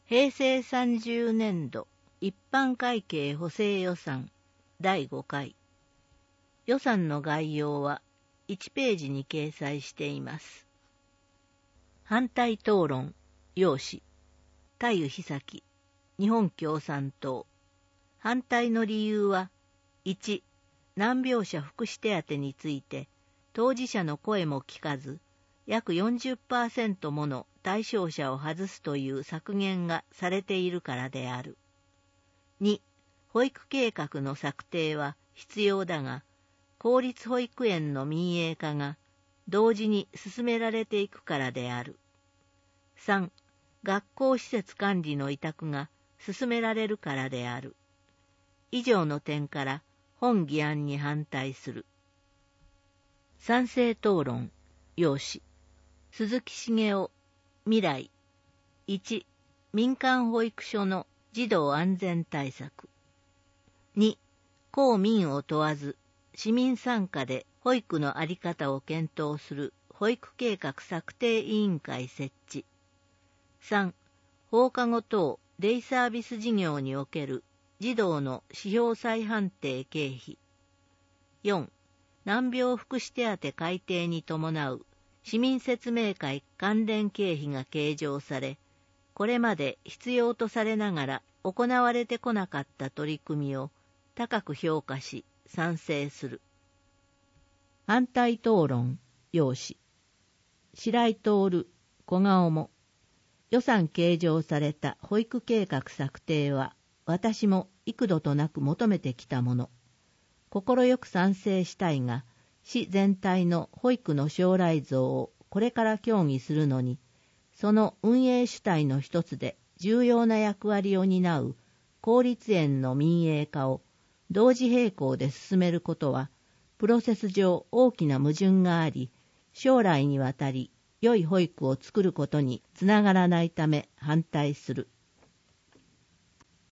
平成30年度一般会計補正予算第5回。予算の概要は1ページに掲載しています。反対討論、要旨、田湯久樹、日本共産党。反対の理由は、1、難病者福祉手当について、当事者の声も聞かず、約 40% もの対象者を外すという削減がされているからである。2、保育計画の策定は必要だが、公立保育園の民営化が同時に進められていくからである。3、学校施設管理の委託が進められるからである。以上の点から本議案に反対する。賛成討論、要旨。鈴木茂雄、未来。1、民間保育所の児童安全対策。2、公民を問わず、市民参加で保育の在り方を検討する保育計画策定委員会設置。3、放課後等デイサービス事業における児童の指標再判定経費。4、難病福祉手当改定に伴う市民説明会関連経費が計上され、これまで必要とされながら行われてこなかった取り組みを高く評価し賛成する。反対討論、要旨。白井徹、小顔も。予算計上された保育計画策定は私も幾度となく求めてきたもの。心よく賛成したいが、市全体の保育の将来像をこれから協議するのに、その運営主体の一つで重要な役割を担う公立園の民営化を同時並行で進めることは、プロセス上大きな矛盾があり、将来にわたり良い保育を作ることにつながらないため反対する。